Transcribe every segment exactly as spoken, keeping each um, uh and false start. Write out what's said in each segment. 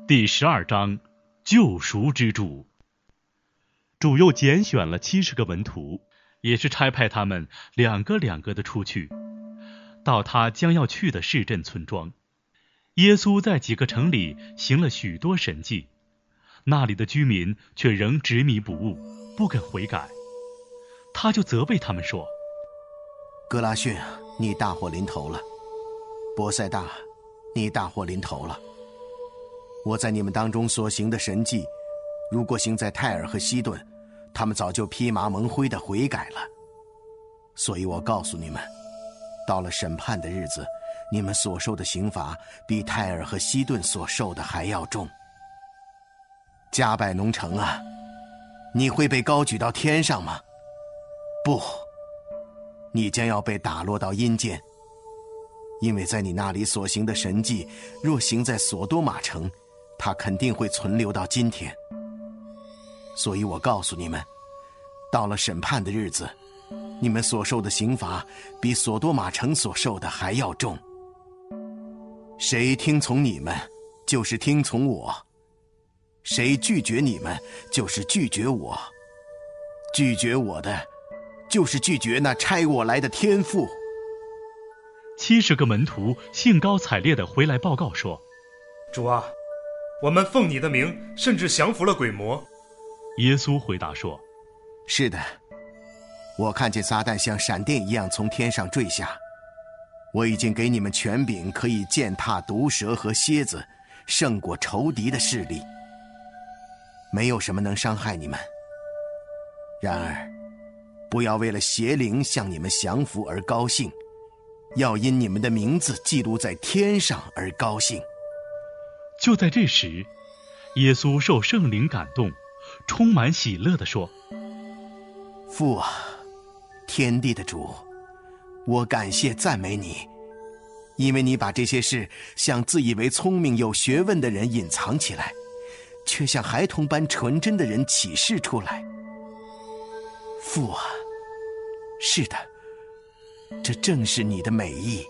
第十二章，救赎之主。主又拣选了七十个门徒，也是差派他们两个两个的出去，到他将要去的市镇村庄。耶稣在几个城里行了许多神迹，那里的居民却仍执迷不悟，不肯悔改。他就责备他们说： 哥拉汛，你大祸临头了；伯赛大，你大祸临头了。我在你们当中所行的神迹，如果行在泰尔和西顿，他们早就披麻蒙灰的悔改了。所以我告诉你们，到了审判的日子，你们所受的刑罚比泰尔和西顿所受的还要重。加百农城啊，你会被高举到天上吗？不，你将要被打落到阴间，因为在你那里所行的神迹，若行在索多玛城，它肯定会存留到今天。所以我告诉你们，到了审判的日子，你们所受的刑罚比索多玛城所受的还要重。谁听从你们，就是听从我；谁拒绝你们，就是拒绝我。拒绝我的，就是拒绝那差我来的天父。 七十个门徒兴高采烈地回来报告说： 主啊，我们奉你的名，甚至降服了鬼魔。 耶稣回答说： 是的，我看见撒旦像闪电一样从天上坠下。我已经给你们权柄，可以践踏毒蛇和蝎子，胜过仇敌的势力。没有什么能伤害你们。然而，不要为了邪灵向你们降服而高兴，要因你们的名字记录在天上而高兴。 就在这时，耶稣受圣灵感动，充满喜乐地说： 父啊，天地的主，我感谢赞美你，因为你把这些事向自以为聪明有学问的人隐藏起来，却向孩童般纯真的人启示出来。父啊，是的，这正是你的美意。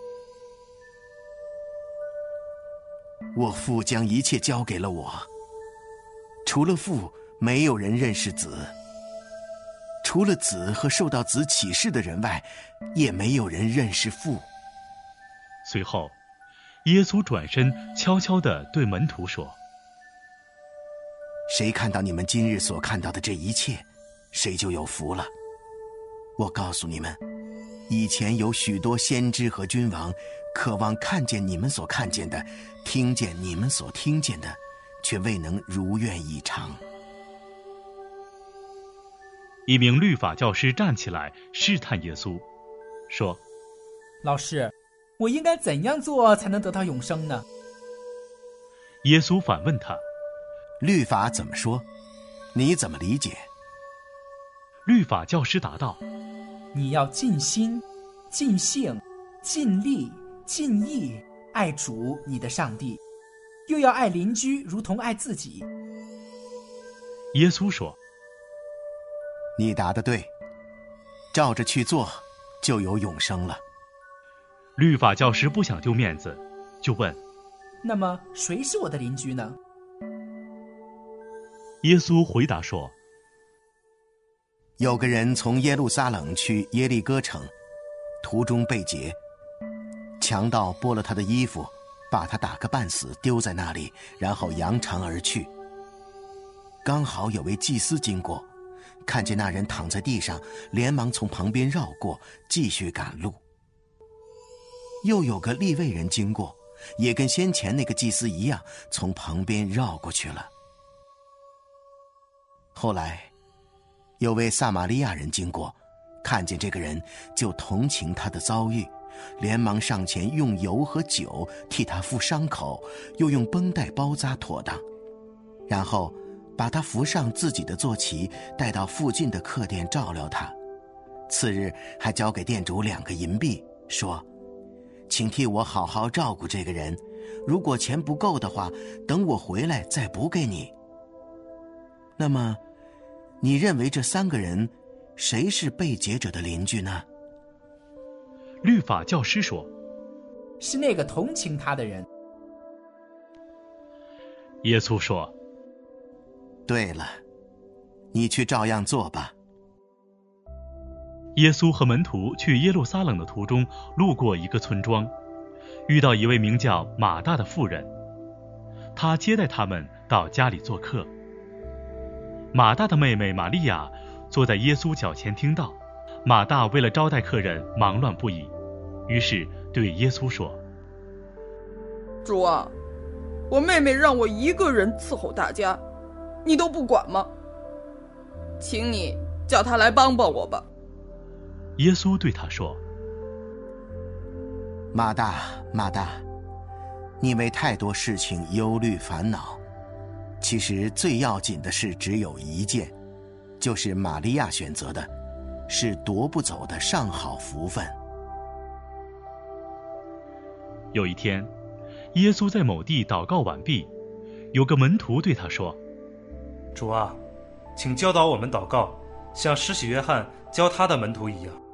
我父将一切交给了我，除了父，没有人认识子；除了子和受到子启示的人外，也没有人认识父。 随后，耶稣转身悄悄地对门徒说： 谁看到你们今日所看到的这一切，谁就有福了。我告诉你们，以前有许多先知和君王，渴望看见你们所看见的，听见你们所听见的，却未能如愿以偿。 一名律法教师站起来试探耶稣，说： 老师，我应该怎样做才能得到永生呢？ 耶稣反问他： 律法怎么说？你怎么理解？ 律法教师答道： 你要尽心、尽性、尽力、尽意爱主你的上帝，又要爱邻居如同爱自己。 耶稣说： 你答得对，照着去做，就有永生了。 律法教师不想丢面子，就问： 那么谁是我的邻居呢？ 耶稣回答说： 有个人从耶路撒冷去耶利哥城，途中被劫，强盗剥了他的衣服，把他打个半死，丢在那里，然后扬长而去。刚好有位祭司经过，看见那人躺在地上，连忙从旁边绕过，继续赶路。又有个利未人经过，也跟先前那个祭司一样，从旁边绕过去了。后来有位撒玛利亚人经过，看见这个人，就同情他的遭遇，连忙上前用油和酒替他敷伤口，又用绷带包扎妥当，然后把他扶上自己的坐骑，带到附近的客店照料他。次日还交给店主两个银币，说：请替我好好照顾这个人，如果钱不够的话，等我回来再补给你。那么你认为这三个人谁是被劫者的邻居呢？ 律法教师说： 是那个同情他的人。 耶稣说： 对了，你去照样做吧。 耶稣和门徒去耶路撒冷的途中，路过一个村庄，遇到一位名叫马大的妇人，她接待他们到家里做客。马大的妹妹玛利亚坐在耶稣脚前听到，马大为了招待客人忙乱不已，于是对耶稣说： 主啊，我妹妹让我一个人伺候大家，你都不管吗？请你叫她来帮帮我吧。 耶稣对他说： 马大，马大，你为太多事情忧虑烦恼，其实最要紧的事只有一件，就是玛利亚选择的，是夺不走的上好福分。 有一天，耶稣在某地祷告完毕，有个门徒对他说： 主啊，请教导我们祷告，像施洗约翰教他的门徒一样。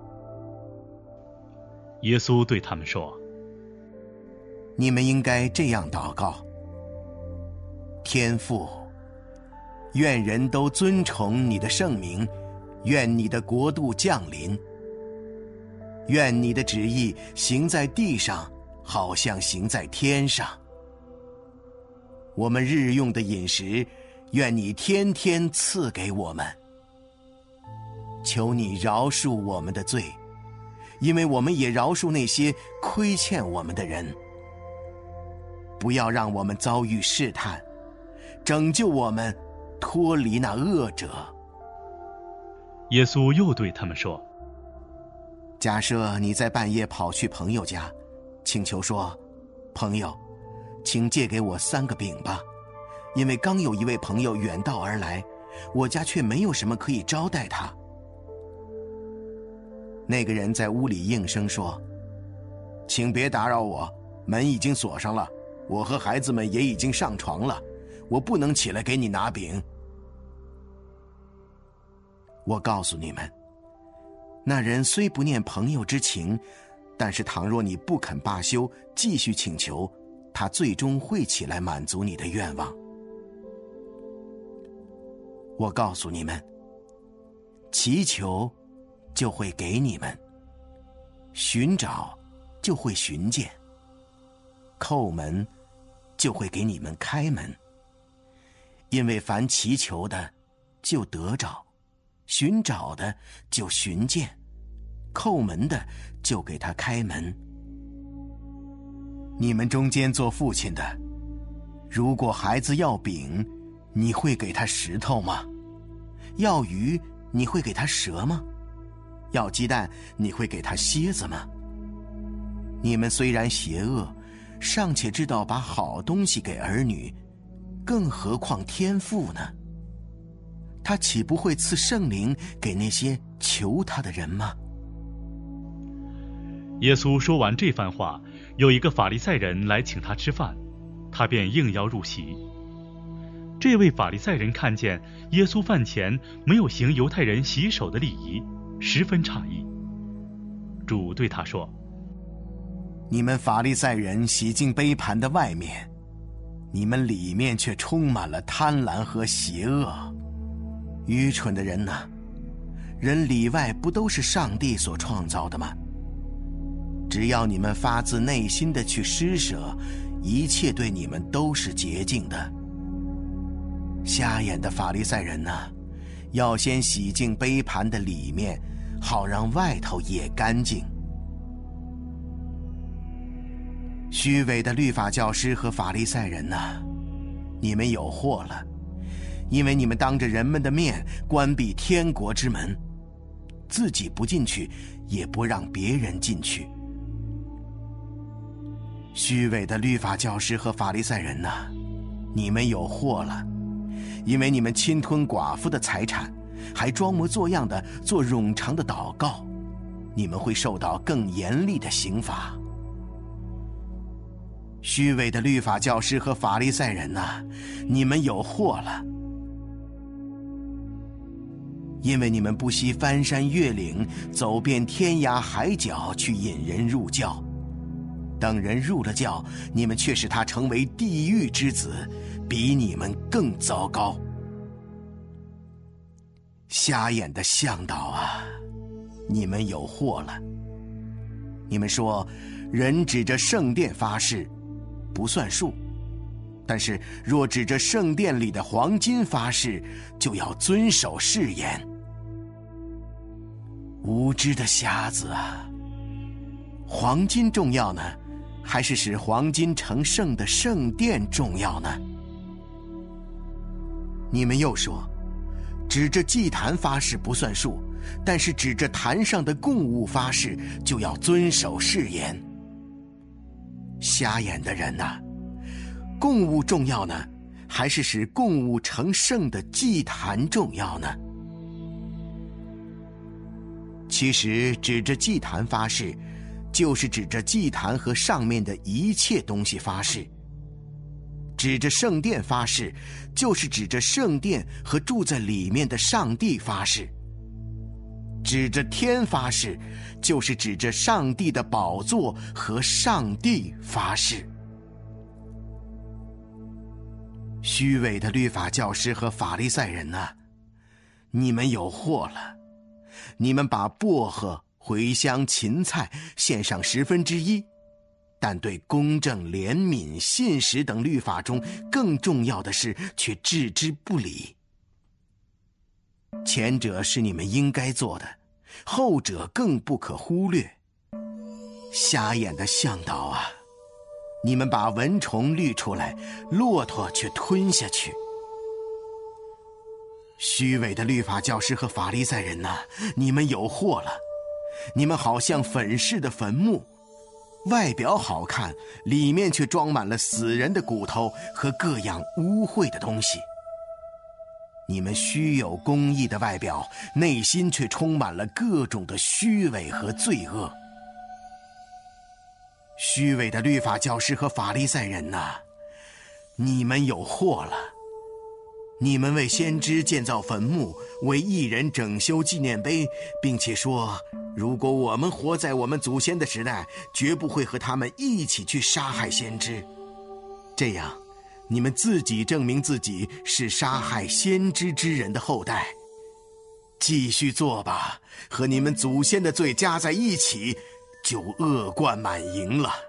耶稣对他们说： 你们应该这样祷告：天父，愿人都尊崇你的圣名，愿你的国度降临，愿你的旨意行在地上，好像行在天上。我们日用的饮食，愿你天天赐给我们。求你饶恕我们的罪，因为我们也饶恕那些亏欠我们的人。不要让我们遭遇试探，拯救我们脱离那恶者。 耶稣又对他们说： 假设你在半夜跑去朋友家，请求说：朋友，请借给我三个饼吧，因为刚有一位朋友远道而来，我家却没有什么可以招待他。那个人在屋里应声说：请别打扰我，门已经锁上了，我和孩子们也已经上床了，我不能起来给你拿饼。我告诉你们，那人虽不念朋友之情，但是倘若你不肯罢休，继续请求，他最终会起来满足你的愿望。我告诉你们，祈求就会给你们，寻找就会寻见，叩门就会给你们开门。因为凡祈求的就得着，寻找的就寻见，叩门的就给他开门。你们中间做父亲的，如果孩子要饼，你会给他石头吗？要鱼，你会给他蛇吗？要鸡蛋，你会给他蝎子吗？你们虽然邪恶，尚且知道把好东西给儿女，更何况天父呢？他岂不会赐圣灵给那些求他的人吗？ 耶稣说完这番话，有一个法利赛人来请他吃饭，他便应邀入席。这位法利赛人看见耶稣饭前没有行犹太人洗手的礼仪，十分诧异。主对他说： 你们法利赛人洗净杯盘的外面，你们里面却充满了贪婪和邪恶。愚蠢的人哪，人里外不都是上帝所创造的吗？只要你们发自内心的去施舍，一切对你们都是洁净的。瞎眼的法利赛人哪，要先洗净杯盘的里面，好让外头也干净。虚伪的律法教师和法利赛人哪，你们有祸了，因为你们当着人们的面关闭天国之门，自己不进去，也不让别人进去。虚伪的律法教师和法利赛人哪，你们有祸了，因为你们侵吞寡妇的财产，还装模作样的做冗长的祷告，你们会受到更严厉的刑罚。虚伪的律法教师和法利赛人哪，你们有祸了，因为你们不惜翻山越岭，走遍天涯海角去引人入教。 等人入了教，你们却使他成为地狱之子，比你们更糟糕。瞎眼的向导啊，你们有祸了！你们说，人指着圣殿发誓，不算数；但是若指着圣殿里的黄金发誓，就要遵守誓言。无知的瞎子啊！黄金重要呢，还是使黄金成圣的圣殿重要呢？你们又说，指着祭坛发誓不算数，但是指着坛上的供物发誓，就要遵守誓言。瞎眼的人啊，供物重要呢，还是使供物成圣的祭坛重要呢？其实指着祭坛发誓，就是指着祭坛和上面的一切东西发誓；指着圣殿发誓，就是指着圣殿和住在里面的上帝发誓；指着天发誓，就是指着上帝的宝座和上帝发誓。虚伪的律法教师和法利赛人啊，你们有祸了！你们把薄荷、茴香、芹菜献上十分之一，但对公正、怜悯、信实等律法中更重要的事却置之不理。前者是你们应该做的，后者更不可忽略。瞎眼的向导啊，你们把蚊虫滤出来，骆驼却吞下去。虚伪的律法教师和法利赛人呐、啊，你们有祸了！你们好像粉饰的坟墓，外表好看，里面却装满了死人的骨头和各样污秽的东西。你们虚有公义的外表，内心却充满了各种的虚伪和罪恶。虚伪的律法教师和法利赛人呐、啊，你们有祸了！你们为先知建造坟墓，为义人整修纪念碑，并且说，如果我们活在我们祖先的时代，绝不会和他们一起去杀害先知。这样，你们自己证明自己是杀害先知之人的后代。继续做吧，和你们祖先的罪加在一起，就恶贯满盈了。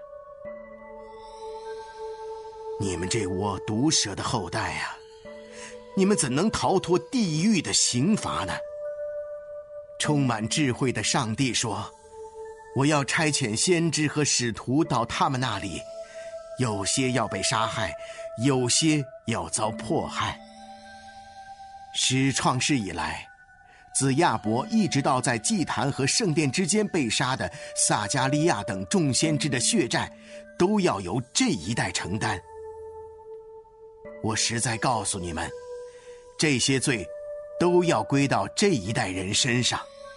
你们这窝毒蛇的后代啊，你们怎能逃脱地狱的刑罚呢？充满智慧的上帝说，我要差遣先知和使徒到他们那里，有些要被杀害，有些要遭迫害。始创世以来，自亚伯一直到在祭坛和圣殿之间被杀的撒迦利亚等众先知的血债，都要由这一代承担。我实在告诉你们，这些罪都要归到这一代人身上。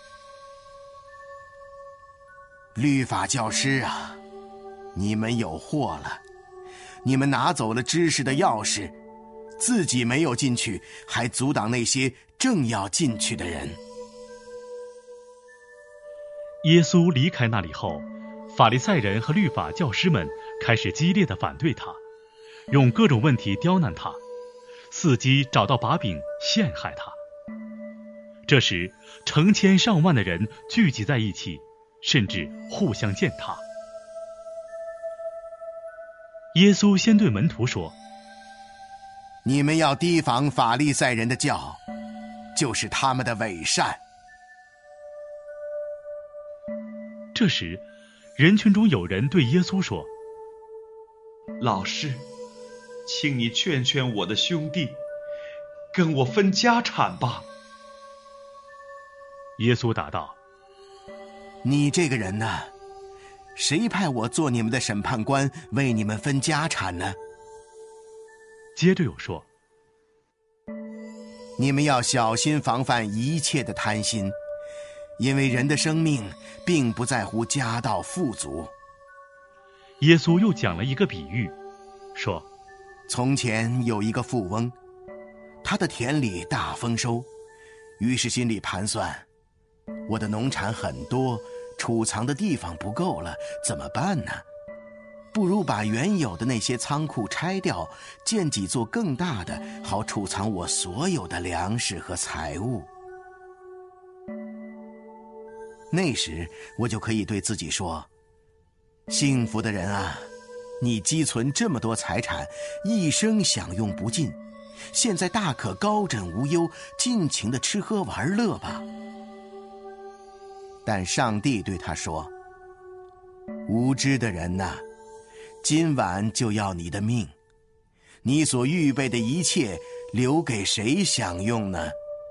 律法教师啊，你们有祸了！你们拿走了知识的钥匙，自己没有进去，还阻挡那些正要进去的人。 耶稣离开那里后，法利赛人和律法教师们开始激烈地反对他，用各种问题刁难他，伺机找到把柄陷害他。这时，成千上万的人聚集在一起，甚至互相践踏。耶稣先对门徒说， 你们要提防法利赛人的教，就是他们的伪善。 这时，人群中有人对耶稣说， 老师，请你劝劝我的兄弟，跟我分家产吧。 耶稣答道， 你这个人呢，谁派我做你们的审判官，为你们分家产呢？ 接着又说， 你们要小心防范一切的贪心，因为人的生命并不在乎家道富足。 耶稣又讲了一个比喻，说， 从前有一个富翁，他的田里大丰收，于是心里盘算，我的农产很多，储藏的地方不够了，怎么办呢？ 不如把原有的那些仓库拆掉，建几座更大的，好储藏我所有的粮食和财物。那时我就可以对自己说，幸福的人啊，你积存这么多财产，一生享用不尽，现在大可高枕无忧，尽情地吃喝玩乐吧。但上帝对他说，无知的人呐，今晚就要你的命，你所预备的一切留给谁享用呢？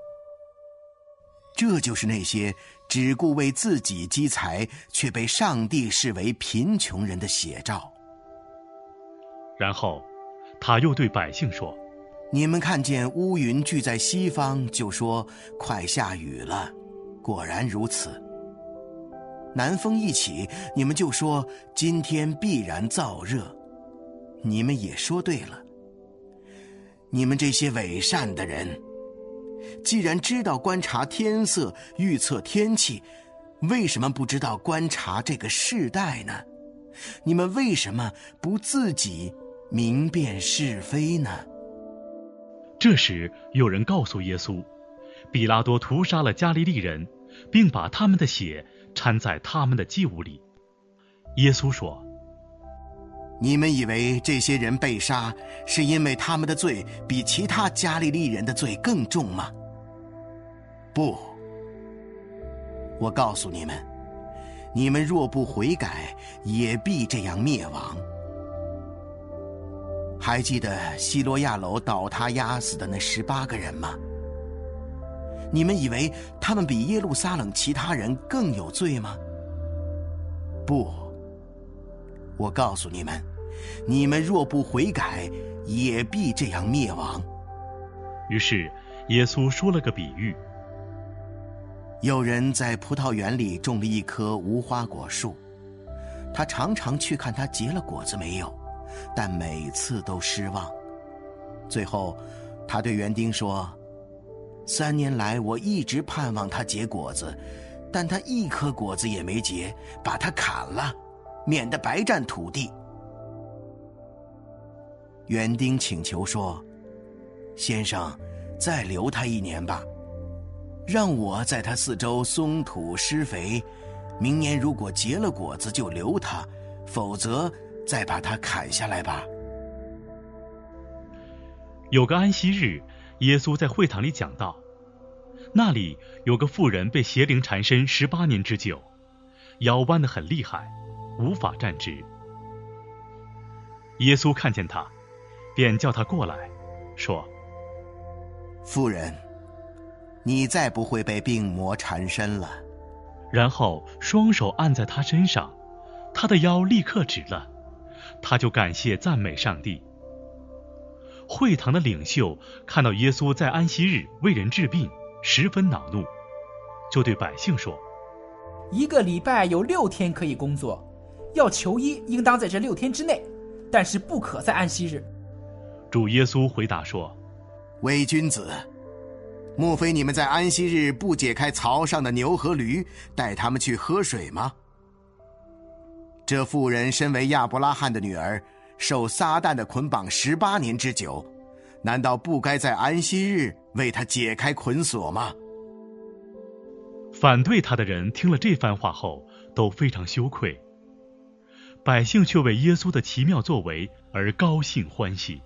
这就是那些只顾为自己积财，却被上帝视为贫穷人的写照。 然后他又对百姓说， 你们看见乌云聚在西方，就说快下雨了，果然如此。南风一起，你们就说今天必然燥热，你们也说对了。你们这些伪善的人，既然知道观察天色，预测天气，为什么不知道观察这个世代呢？你们为什么不自己明辨是非呢？ 这时有人告诉耶稣，比拉多屠杀了加利利人，并把他们的血掺在他们的祭物里。耶稣说， 你们以为这些人被杀，是因为他们的罪比其他加利利人的罪更重吗？不，我告诉你们，你们若不悔改，也必这样灭亡。还记得希罗亚楼倒塌压死的那十八个人吗？你们以为他们比耶路撒冷其他人更有罪吗？不，我告诉你们，你们若不悔改，也必这样灭亡。 于是耶稣说了个比喻， 有人在葡萄园里种了一棵无花果树，他常常去看它结了果子没有，但每次都失望。最后他对园丁说，三年来我一直盼望它结果子，但它一颗果子也没结，把它砍了，免得白占土地。园丁请求说，先生，再留它一年吧，让我在它四周松土施肥，明年如果结了果子就留它，否则再把它砍下来吧。 有个安息日，耶稣在会堂里讲道，那里有个妇人被邪灵缠身十八年之久，腰弯得很厉害，无法站直。耶稣看见他，便叫他过来，说， 妇人，你再不会被病魔缠身了。 然后双手按在他身上，他的腰立刻直了，他就感谢赞美上帝。会堂的领袖看到耶稣在安息日为人治病，十分恼怒，就对百姓说， 一个礼拜有六天可以工作，要求医应当在这六天之内，但是不可在安息日。 主耶稣回答说， 伪君子，莫非你们在安息日不解开槽上的牛和驴，带他们去喝水吗？这妇人身为亚伯拉罕的女儿，受撒旦的捆绑十八年之久，难道不该在安息日为他解开捆锁吗？ 反对他的人听了这番话后，都非常羞愧。百姓却为耶稣的奇妙作为而高兴欢喜。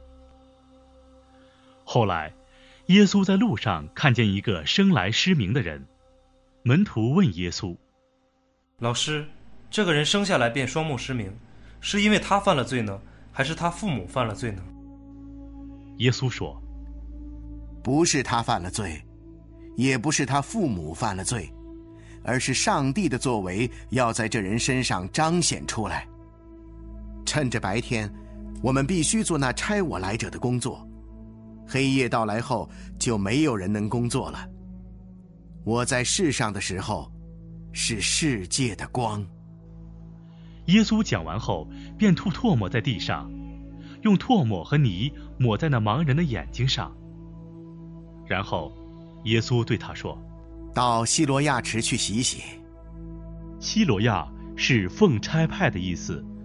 后来，耶稣在路上看见一个生来失明的人，门徒问耶稣， 老师，这个人生下来便双目失明，是因为他犯了罪呢，还是他父母犯了罪呢？ 耶稣说， 不是他犯了罪，也不是他父母犯了罪，而是上帝的作为要在这人身上彰显出来。趁着白天，我们必须做那差我来者的工作，黑夜到来后，就没有人能工作了。我在世上的时候，是世界的光。 耶稣讲完后，便吐唾沫在地上，用唾沫和泥抹在那盲人的眼睛上。然后，耶稣对他说， 到西罗亚池去洗洗。 西罗亚是奉差派的意思，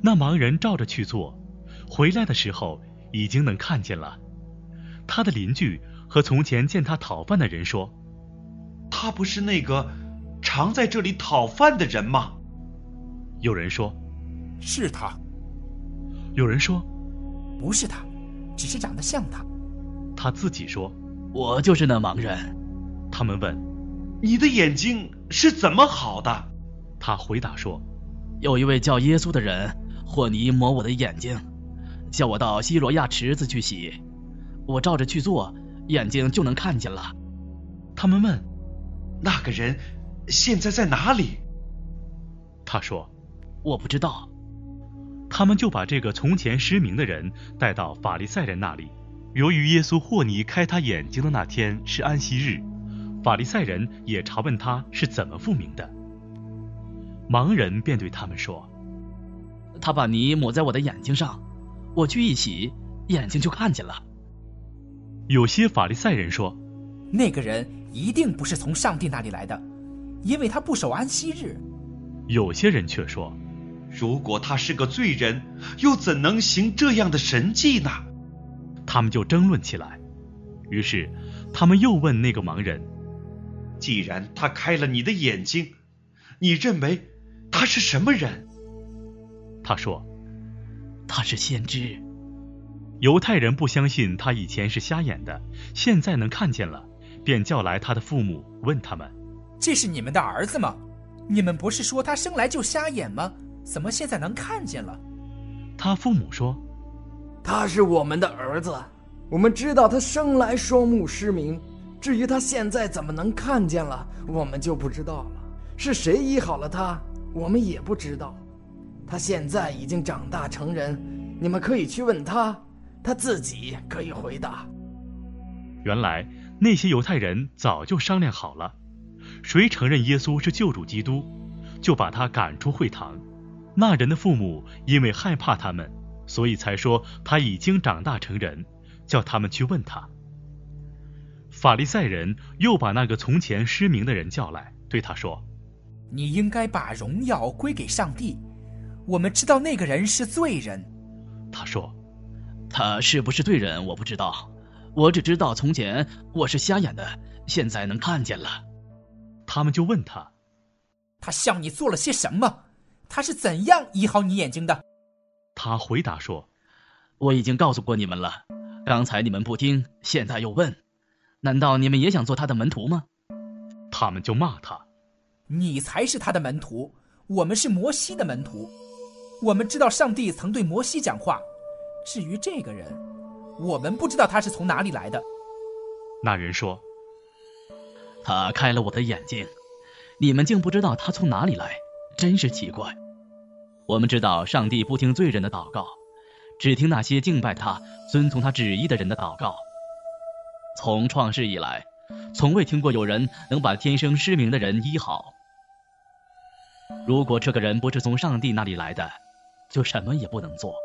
那盲人照着去做，回来的时候已经能看见了。他的邻居和从前见他讨饭的人说： 他不是那个常在这里讨饭的人吗？ 有人说： 是他。 有人说： 不是他，只是长得像他。 他自己说： 我就是那盲人。 他们问： 你的眼睛是怎么好的？ 他回答说： 有一位叫耶稣的人和泥抹我的眼睛，叫我到西罗亚池子去洗。我照着去做，眼睛就能看见了。 他们问： 那个人现在在哪里？ 他说： 我不知道。 他们就把这个从前失明的人带到法利赛人那里。由于耶稣和泥开他眼睛的那天是安息日，法利赛人也查问他是怎么复明的。盲人便对他们说： 他把泥抹在我的眼睛上，我去一洗，眼睛就看见了。 有些法利赛人说： 那个人一定不是从上帝那里来的，因为他不守安息日。 有些人却说： 如果他是个罪人，又怎能行这样的神迹呢？ 他们就争论起来。于是他们又问那个盲人： 既然他开了你的眼睛，你认为他是什么人？ 他说： 他是先知。 犹太人不相信他以前是瞎眼的，现在能看见了，便叫来他的父母，问他们： 这是你们的儿子吗？你们不是说他生来就瞎眼吗？怎么现在能看见了？ 他父母说： 他是我们的儿子，我们知道他生来双目失明，至于他现在怎么能看见了，我们就不知道了。是谁医好了他，我们也不知道。他现在已经长大成人，你们可以去问他，他自己可以回答。 原来那些犹太人早就商量好了，谁承认耶稣是救主基督，就把他赶出会堂。那人的父母因为害怕他们，所以才说他已经长大成人，叫他们去问他。法利赛人又把那个从前失明的人叫来，对他说： 你应该把荣耀归给上帝，我们知道那个人是罪人。 他说： 他是不是罪人我不知道，我只知道从前我是瞎眼的，现在能看见了。 他们就问他： 他向你做了些什么？他是怎样医好你眼睛的？ 他回答说： 我已经告诉过你们了，刚才你们不听，现在又问，难道你们也想做他的门徒吗？ 他们就骂他： 你才是他的门徒，我们是摩西的门徒。我们知道上帝曾对摩西讲话，至于这个人，我们不知道他是从哪里来的。 那人说： 他开了我的眼睛，你们竟不知道他从哪里来，真是奇怪。我们知道上帝不听罪人的祷告，只听那些敬拜他、遵从他旨意的人的祷告。从创世以来，从未听过有人能把天生失明的人医好。如果这个人不是从上帝那里来的，就什么也不能做。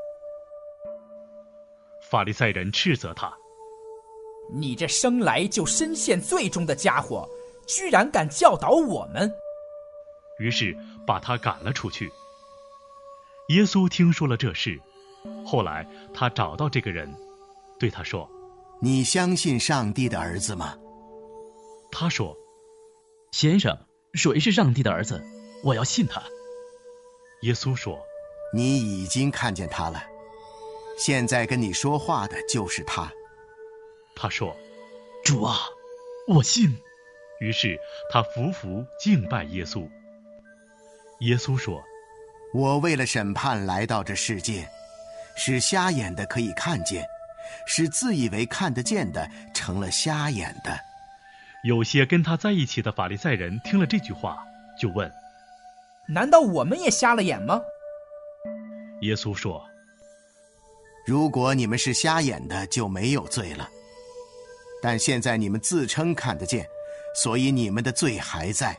法利赛人斥责他： 你这生来就深陷罪中的家伙，居然敢教导我们！ 于是把他赶了出去。耶稣听说了这事，后来他找到这个人，对他说： 你相信上帝的儿子吗？ 他说： 先生，谁是上帝的儿子？我要信他。 耶稣说： 你已经看见他了，现在跟你说话的就是他。 他说： 主啊，我信。 于是他匍匐敬拜耶稣。耶稣说： 我为了审判来到这世界，使瞎眼的可以看见，使自以为看得见的成了瞎眼的。 有些跟他在一起的法利赛人听了这句话，就问： 难道我们也瞎了眼吗？ 耶稣说： 如果你们是瞎眼的，就没有罪了。但现在你们自称看得见，所以你们的罪还在。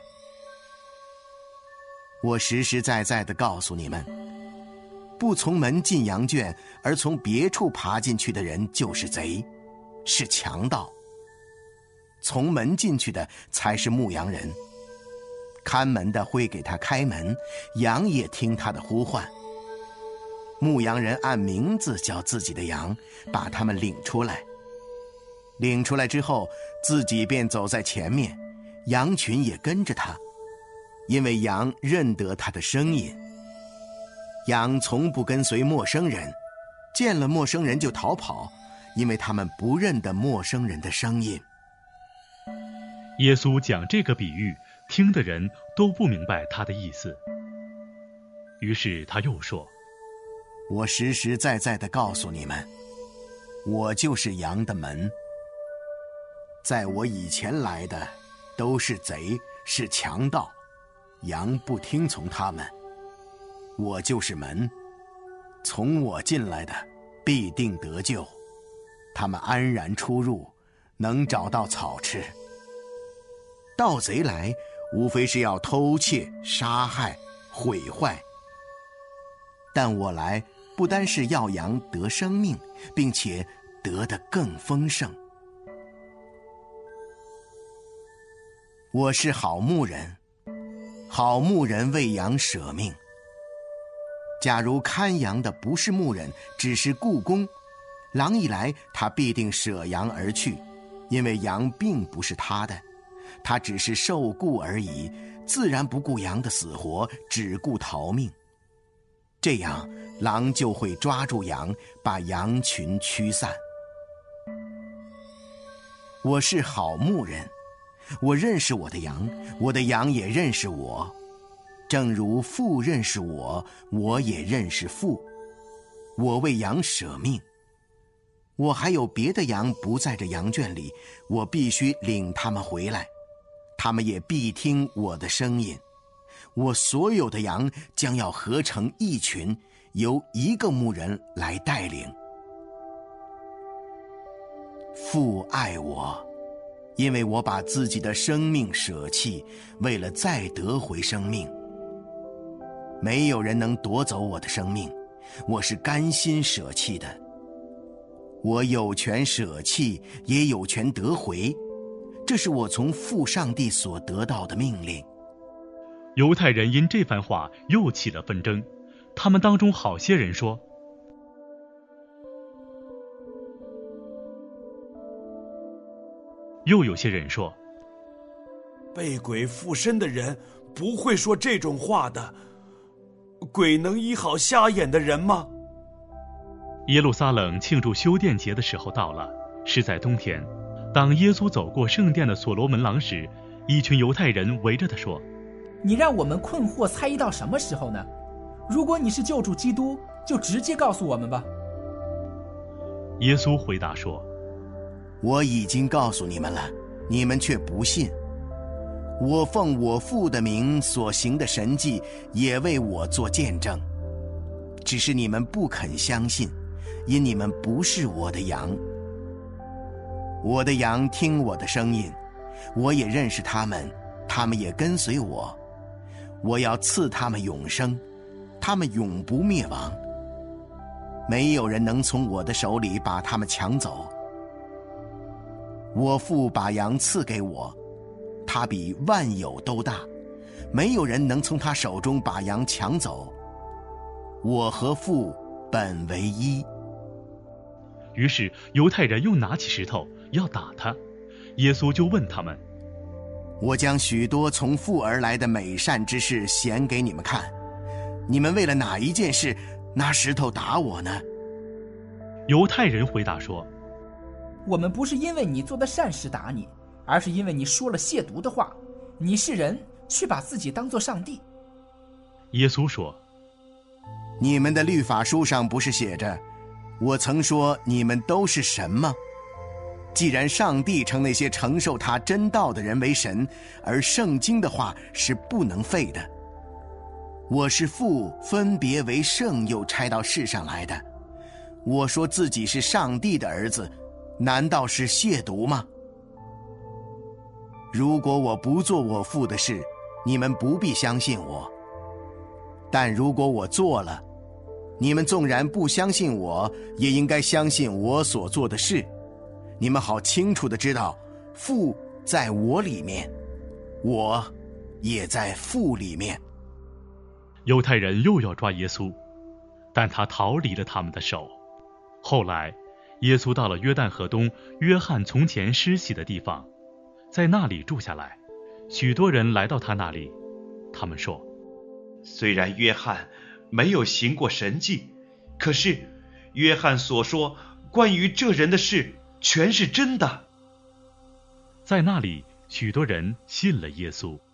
我实实在在地告诉你们，不从门进羊圈，而从别处爬进去的人就是贼，是强盗。从门进去的才是牧羊人，看门的会给他开门，羊也听他的呼唤。 牧羊人按名字叫自己的羊，把他们领出来。领出来之后，自己便走在前面，羊群也跟着他，因为羊认得他的声音。羊从不跟随陌生人，见了陌生人就逃跑，因为他们不认得陌生人的声音。 耶稣讲这个比喻，听的人都不明白他的意思。于是他又说： 我实实在在地告诉你们，我就是羊的门。在我以前来的都是贼，是强盗，羊不听从他们。我就是门，从我进来的必定得救，他们安然出入，能找到草吃。盗贼来，无非是要偷窃、杀害、毁坏。但我来，不单是要羊得生命，并且得得更丰盛。我是好牧人，好牧人为羊舍命。假如看羊的不是牧人，只是雇工，狼一来，他必定舍羊而去，因为羊并不是他的，他只是受雇而已，自然不顾羊的死活，只顾逃命。这样，狼就会抓住羊，把羊群驱散。我是好牧人，我认识我的羊，我的羊也认识我。正如父认识我，我也认识父。我为羊舍命。我还有别的羊不在这羊圈里，我必须领他们回来，他们也必听我的声音。我所有的羊将要合成一群，由一个牧人来带领。父爱我，因为我把自己的生命舍弃，为了再得回生命。没有人能夺走我的生命，我是甘心舍弃的。我有权舍弃，也有权得回，这是我从父上帝所得到的命令。 犹太人因这番话又起了纷争，他们当中好些人说：又有些人说， 被鬼附身的人不会说这种话的，鬼能医好瞎眼的人吗？ 耶路撒冷庆祝修殿节的时候到了，是在冬天。当耶稣走过圣殿的所罗门廊时，一群犹太人围着他说： 你让我们困惑猜疑到什么时候呢？如果你是救主基督，就直接告诉我们吧。 耶稣回答说： 我已经告诉你们了，你们却不信。我奉我父的名所行的神迹，也为我做见证，只是你们不肯相信，因你们不是我的羊。我的羊听我的声音，我也认识他们，他们也跟随我。我要赐他们永生，他们永不灭亡。没有人能从我的手里把他们抢走。我父把羊赐给我，他比万有都大，没有人能从他手中把羊抢走。我和父本为一。 于是犹太人又拿起石头要打他，耶稣就问他们： 我将许多从父而来的美善之事显给你们看，你们为了哪一件事拿石头打我呢？ 犹太人回答说： 我们不是因为你做的善事打你，而是因为你说了亵渎的话。你是人，却把自己当作上帝。 耶稣说： 你们的律法书上不是写着，我曾说你们都是神吗？既然上帝称那些承受他真道的人为神，而圣经的话是不能废的。我是父分别为圣又差到世上来的，我说自己是上帝的儿子，难道是亵渎吗？如果我不做我父的事，你们不必相信我。但如果我做了，你们纵然不相信我，也应该相信我所做的事。你们好清楚地知道，父在我里面，我也在父里面。 犹太人又要抓耶稣， 但他逃离了他们的手。后来，耶稣到了约旦河东约翰从前施洗的地方，在那里住下来。许多人来到他那里，他们说： 虽然约翰没有行过神迹，可是约翰所说关于这人的事全是真的。 在那里，许多人信了耶稣。